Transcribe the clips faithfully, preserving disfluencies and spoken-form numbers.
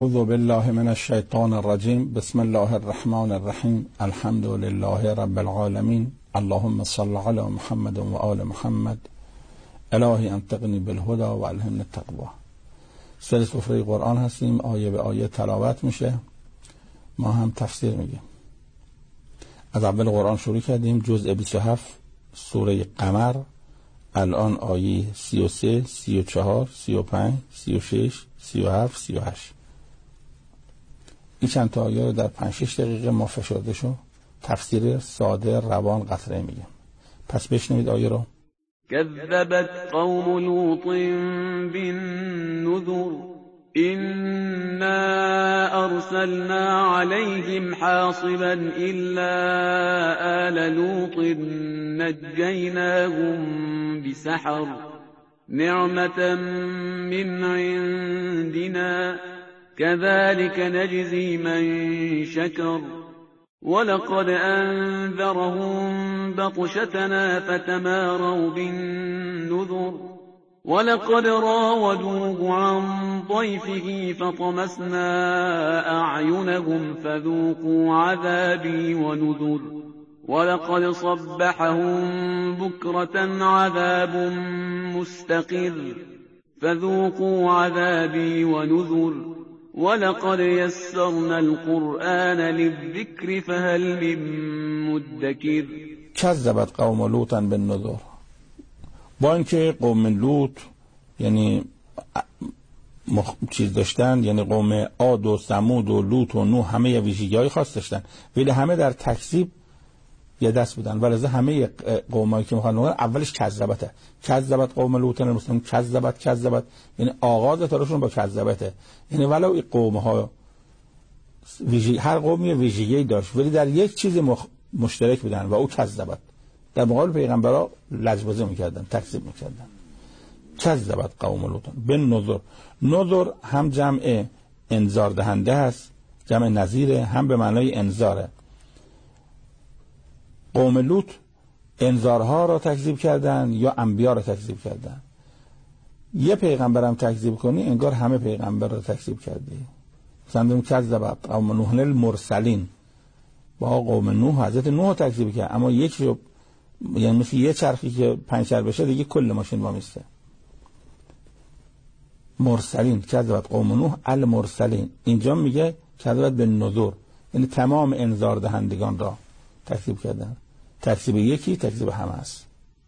اعوذ بالله من الشیطان الرجیم. بسم الله الرحمن الرحیم. الحمد لله رب العالمین. اللهم صل علی محمد و آل محمد. الهی انطقنی بالهدى و الهمنی التقوی. سر سفره قرآن هستیم، آیه به آیه تلاوت میشه، ما هم تفسیر میگیم. از اول قرآن شروع کردیم، جزء بیست و هفت سوره قمر. الان آیه سی و سه، سی و چهار، سی و پنج، سی و شش، سی و هفت، سی و هشت. این چند تا آیه رو در پنج شش دقیقه ما فشرده شو تفسیر ساده روان قطره میگیم. پس بشنوید آیه رو. كذبت قوم لوط بالنذر إنا أرسلنا عليهم حاصبا إلا آل لوط نجيناهم بسحر نعمة من عندنا كذلك نجزي من شكر ولقد أنذرهم بطشتنا فتماروا بالنذر ولقد راودوه عن ضيفه فطمسنا أعينهم فذوقوا عذابي ونذر ولقد صبحهم بكرة عذاب مستقر فذوقوا عذابي ونذر ولقد يسرنا القرآن للذكر فهل من مدكر. کذبت قوم لوطا بالنذر. با اینکه قوم لوط یعنی مخ... چیز داشتن، یعنی قوم عاد و ثمود و لوط و نوح همه ویژگی‌های خاص داشتن، ولی همه در تکذیب یه دست بودن. ولی همه قومایی که میخوان اولش کذبته. کذبت قوم لوط المسلم، کذبت کذبت یعنی آغاز تارشون با کذبته. یعنی ولو این قوم ها ویژگی، هر قومی ویژگی داشت ولی در یک چیز مخ... مشترک بودن و او کذبت. در مقابل پیغمبرها لجبازی میکردن، تکذیب میکردن. کذبت قوم لوط بالنذر. نذر هم جمع انذار دهنده است، جمع نذیره، هم به معنای انذاره. قوم لوط انذارها را تکذیب کردن یا انبیا را تکذیب کردن. یه پیغمبر هم تکذیب کنی انگار همه پیغمبر را تکذیب کردی. مثلا کذبت قوم نوح المرسلین، با قوم نوح حضرت نوح تکذیب کرد، اما یک رو یعنی مثل یه چرخی که پنچر بشه دیگه کل ماشین وامیسته. مرسلین، کذبت قوم نوح المرسلین. اینجا میگه کذبت بالنذر، یعنی تمام انذار دهندگان را تکذیب کردن. تکذیب یکی تکذیب همه است.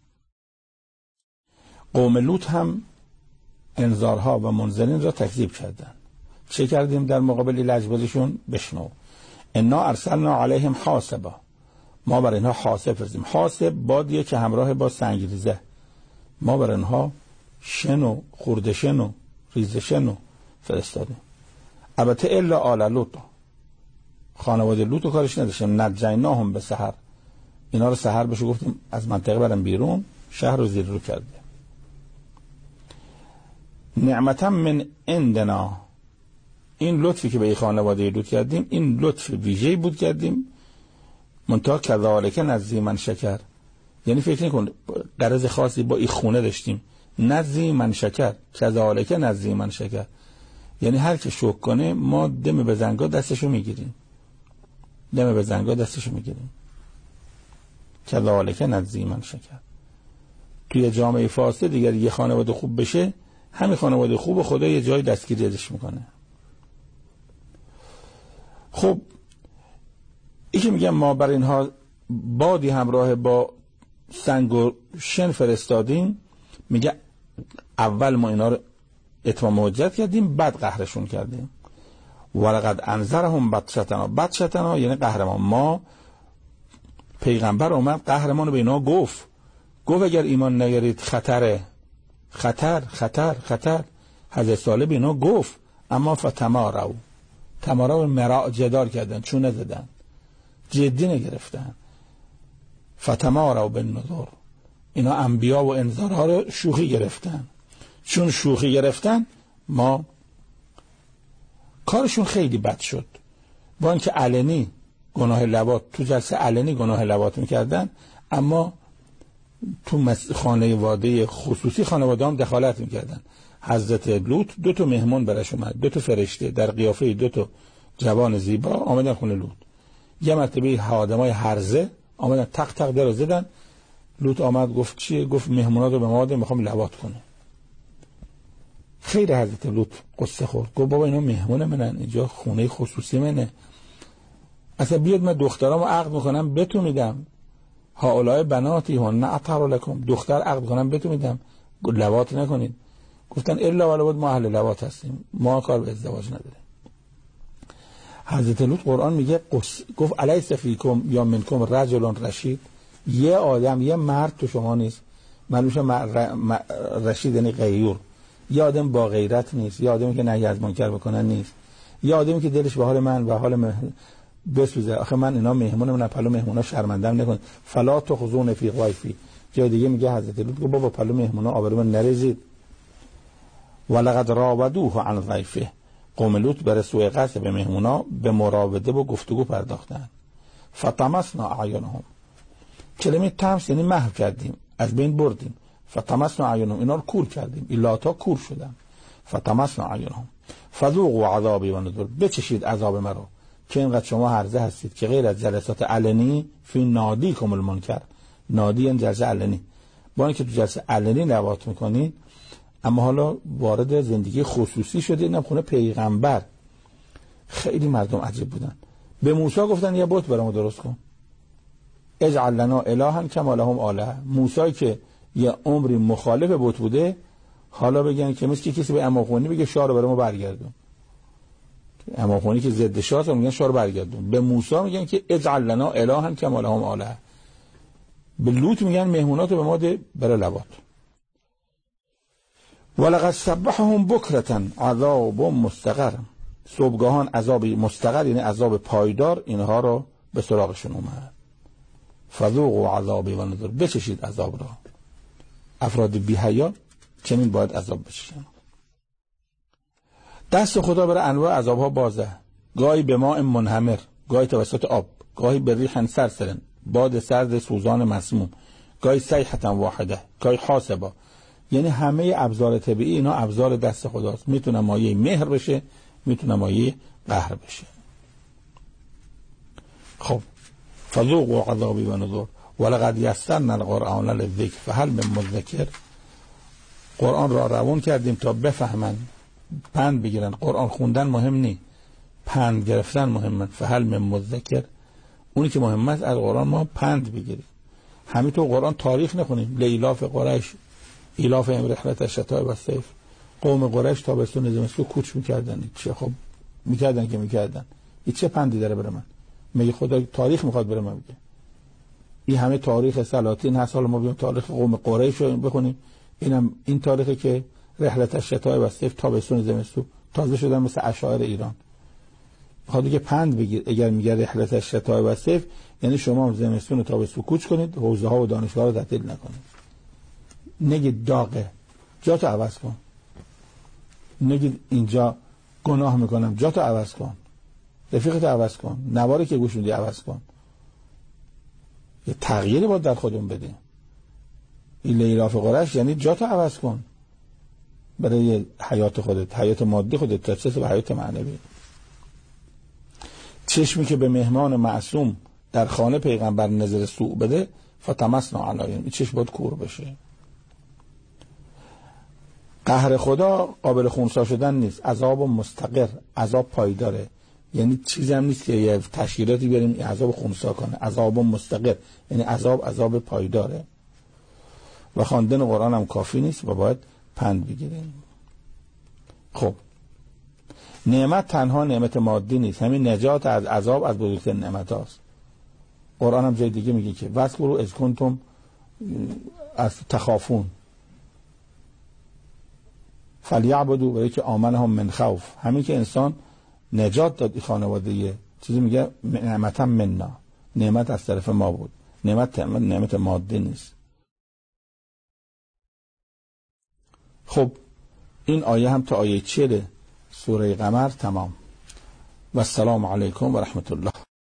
قوم لوط هم انذارها و منذرین را تکذیب کردن. چه کردیم در مقابل لجبازیشون؟ بشنو. انا ارسلنا علیهم حاصبا، ما بر اینها حاصب فرستیم. حاصب بادیه که همراه با سنگریزه. ما بر اینها شن و خورده شن و ریزه شن و فرستادیم. البته الا آل لوط، خانواده لوط و کارش نداشتیم. نجیناهم به سحر، اینا رو سحر بشه گفتیم از منطقه برن بیرون، شهر رو زیر رو کرده. نعمتا من عندنا، این لطفی که به خانواده لوط کردیم این لطف ویژه‌ای بود کردیم. منتها کذالک نجزی من شکر، یعنی فکر نکن غرض خاصی با این خونه داشتیم. نجزی من شکر، کذالک نجزی من شکر، یعنی هر که شکر کنه ما دم به زنگا دستشو میگیریم، دم به زنگا دستشو میگیریم. کذالک نجزی من شکر. توی جامعه فاسد دیگر یه خانواده خوب بشه، همین خانواده خوب خدا یه جای دستگیری ازش میکنه. خب این که میگم ما بر اینها بادی همراه با سنگ و شن فرستادیم، میگه اول ما اینا رو اتمام حجت کردیم بعد قهرشون کردیم. ولقد انذرهم بطشتنا، بطشتنا یعنی قهرمان. ما پیغمبر اومد قهرمان رو به اینا گفت، گفت اگر ایمان نیارید خطره، خطر خطر خطر. حضرت صالح به اینا گفت، اما فتمارو، تمارو مراع جدال کردن، چونه زدن، جدی نگرفتن. فتمارو بالنذر، اینا انبیا و انذارها رو شوخی گرفتن. چون شوخی گرفتن ما کارشون خیلی بد شد. با اینکه علنی گناه لواط، تو جلسه علنی گناه لواط میکردن، اما تو خانواده خصوصی خانواده هم دخالت میکردن. حضرت لوط دو تا مهمان برش اومد، دو تا فرشته در قیافه دو تا جوان زیبا آمدن خونه لوط. یه مرتبه آدمای هرزه آمدن تق تق در زدن. لوط آمد گفت چیه؟ گفت مهمونا رو به ما ده، میخوام لواط کنه. خیر حضرت لوط قصه خورد، گفت بابا اینا مهمون منن، اینجا خونه خصوصی منه، اصلا بیاد من دخترامو عقد میکنم بهتون میدم، هؤلاء بناتی هن اطهر لکم، دختر عقد میکنم بهتون میدم، لواط نکنید. گفتن الا ولا بود ما اهل لواط هستیم، ما کار به ازدواج نداریم. حضرت لوط قرآن میگه قص... گفت الیس فیکم یا منکم رجل رشید، یه آدم یه مرد تو شما نیست، من میشه مر... مر... رشید یعنی غیور، یه آدم با غیرت نیست، یه آدمی که نهی از منکر بکنن نیست، یه آدمی که دلش به حال من و حال مه... بسوزه. آخه من اینا مهمون من پلو مهمونا شرمندم نکن، فلا تخزون فی ضیفی. جای دیگه میگه حضرت لوط گفت بابا پلو مهمونا آبرومون نریزید. ولقد راودوه عن ضیفه، قوم لوط بر سوء قصد به مهمونا به مراوده و گفتگو پرداختن. فطمسنا اعینهم، کلمه طمس یعنی محو کردیم، از بین بردیم. فطمسنا اعینهم، اینا رو کور کردیم، ایلاتا کور شدن. فطمسنا اعینهم فذوقوا عذابی و نذر، بچشید عذاب مرا که اینقدر شما هرزه هستید که غیر از جلسات علنی فی نادیکم المنکر، نادی این جلسه علنی، با اینکه تو جلسه علنی لواط میکنید اما حالا وارد زندگی خصوصی شده. اینم خونه پیغمبر. خیلی مردم عجیب بودن. به موسی گفتن یه بت برامو درست کن، اجعل لنا الها کما لهم آلهه. موسی که یه عمری مخالف بت بوده حالا بگن که مثل کسی به اماخونی بگه شاه رو برامو برگردون، اماخونی که ضد شاه میگن شاه رو برگردون. به موسی میگن که اجعل لنا الها کما لهم آلهه. به لوط میگن مهموناتو به ما ده برای لواط. ولقد صبحهم بکرة عذاب مستقر، صبحگاهان عذاب مستقر یعنی عذاب پایدار اینها رو به سراغشون اومد. فذوقوا عذابی و نذر، بچشید عذاب را. افراد بی حیا چنین باید عذاب بچشن. دست خدا برای انواع عذاب ها بازه، گاهی به ماء منهمر، گاهی توسط آب، گاهی به ریح سرسرن، باد سرد سوزان مسموم، گاهی صیحة واحده، گاهی حاسبه. یعنی همه ابزار طبیعی اینا ابزار دست خداست، میتونه مایه مهر بشه، میتونه مایه قهر بشه. خب فذوقوا عذابی و نذر ولقد یسرنا القرآن للذکر فهل من مدکر. قرآن را روان کردیم تا بفهمن، پند بگیرن. قرآن خوندن مهم نی، پند گرفتن مهمه. فهل من مدکر، اونی که مهمه است از قرآن ما پند بگیریم. همینطور قرآن تاریخ نخونیم. لیلاف قریش ایلاف رحلت الشتاء و الصیف، قوم قریش تابستون زمستون کوچ میکردن. چه خب میکردن که میکردن، این چه پندی داره برای من؟ میگه خدا تاریخ میخواد برای من بگه. این همه تاریخ سلاطین هست، حالا ما بیام تاریخ قوم قریش رو بخونیم، اینم این تاریخی که رحلت الشتاء و الصیف تابستون زمستون تازه شدن مثل اشاعره ایران. خدا که پند بگیر، اگر میگه رحلت الشتاء و الصیف یعنی شما زمستون و تابستون کوچ کنید، حوزه ها و دانشگاه رو تعطیل نکنید. نگید داغه، جا تو عوض کن. نگید اینجا گناه میکنم، جا تو عوض کن. رفیقت عوض کن، نواری که گوش میدی عوض کن. یه تغییری باید در خودمون بدیم. این لیلاف قریش یعنی جا تو عوض کن برای حیات خودت، حیات مادی خودت، تا چه به حیات معنوی. چشمی که به مهمان معصوم در خانه پیغمبر نظر سوء بده فتمسنا علیهم، این چشم باید کور بشه. قهر خدا قابل خونسا شدن نیست، عذاب مستقر، عذاب پایداره. یعنی چیزی هم نیست که یه تشکیلاتی بیاریم عذاب خونسا کنه. عذاب مستقر یعنی عذاب عذاب پایداره. و خواندن قرآن هم کافی نیست و باید پند بگیریم. خب نعمت تنها نعمت مادی نیست، همین نجات از عذاب از بزرگترین نعمت هاست. قرآن هم جای دیگه میگه که واذکروا اذ کنتم از تخافون فلیعبدوا، برای که آمنهم من خوف، همین که انسان نجات داد این خانواده. چیزی میگه نعمت هم مننا، نعمت از طرف ما بود، نعمت نعمت مادی نیست. خب این آیه هم تا آیه چهل سوره قمر تمام. و السلام علیکم و رحمت الله.